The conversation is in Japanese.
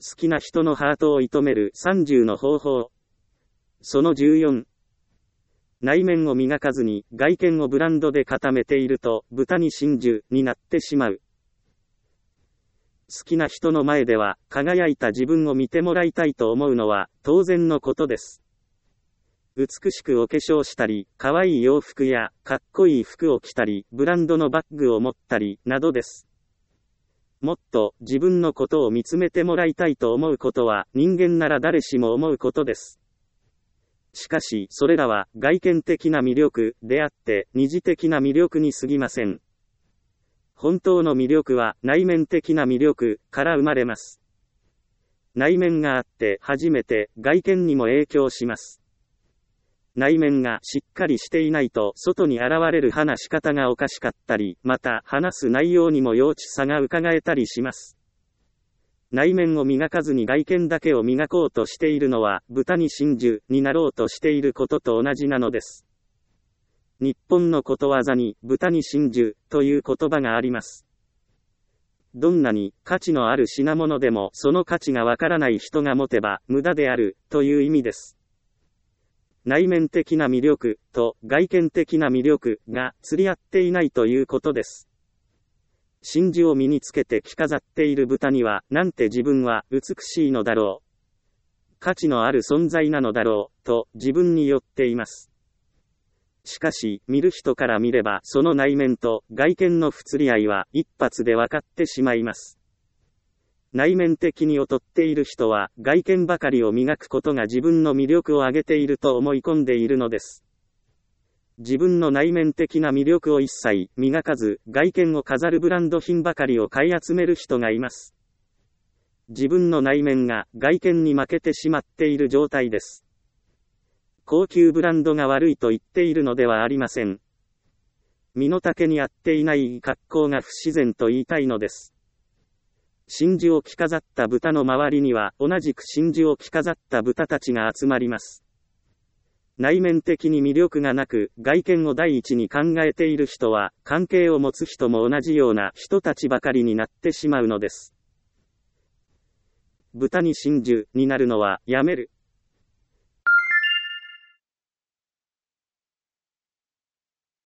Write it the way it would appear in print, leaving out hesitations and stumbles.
好きな人のハートを射止める30の方法。その14。内面を磨かずに外見をブランドで固めていると豚に真珠になってしまう。好きな人の前では輝いた自分を見てもらいたいと思うのは当然のことです。美しくお化粧したり、可愛い洋服やかっこいい服を着たり、ブランドのバッグを持ったりなどです。もっと自分のことを見つめてもらいたいと思うことは人間なら誰しも思うことです。しかし、それらは外見的な魅力であって、二次的な魅力に過ぎません。本当の魅力は内面的な魅力から生まれます。内面があって初めて外見にも影響します。内面がしっかりしていないと外に現れる話し方がおかしかったり、また話す内容にも幼稚さが伺えたりします。内面を磨かずに外見だけを磨こうとしているのは、豚に真珠になろうとしていることと同じなのです。日本のことわざに、豚に真珠という言葉があります。どんなに価値のある品物でも、その価値がわからない人が持てば、無駄であるという意味です。内面的な魅力と外見的な魅力が釣り合っていないということです。真珠を身につけて着飾っている豚には、なんて自分は美しいのだろう。価値のある存在なのだろう、と自分に酔っています。しかし、見る人から見れば、その内面と外見の不釣り合いは一発で分かってしまいます。内面的に劣っている人は、外見ばかりを磨くことが自分の魅力を上げていると思い込んでいるのです。自分の内面的な魅力を一切磨かず、外見を飾るブランド品ばかりを買い集める人がいます。自分の内面が外見に負けてしまっている状態です。高級ブランドが悪いと言っているのではありません。身の丈に合っていない格好が不自然と言いたいのです。真珠を着飾った豚の周りには、同じく真珠を着飾った豚たちが集まります。内面的に魅力がなく、外見を第一に考えている人は、関係を持つ人も同じような人たちばかりになってしまうのです。豚に真珠になるのはやめる。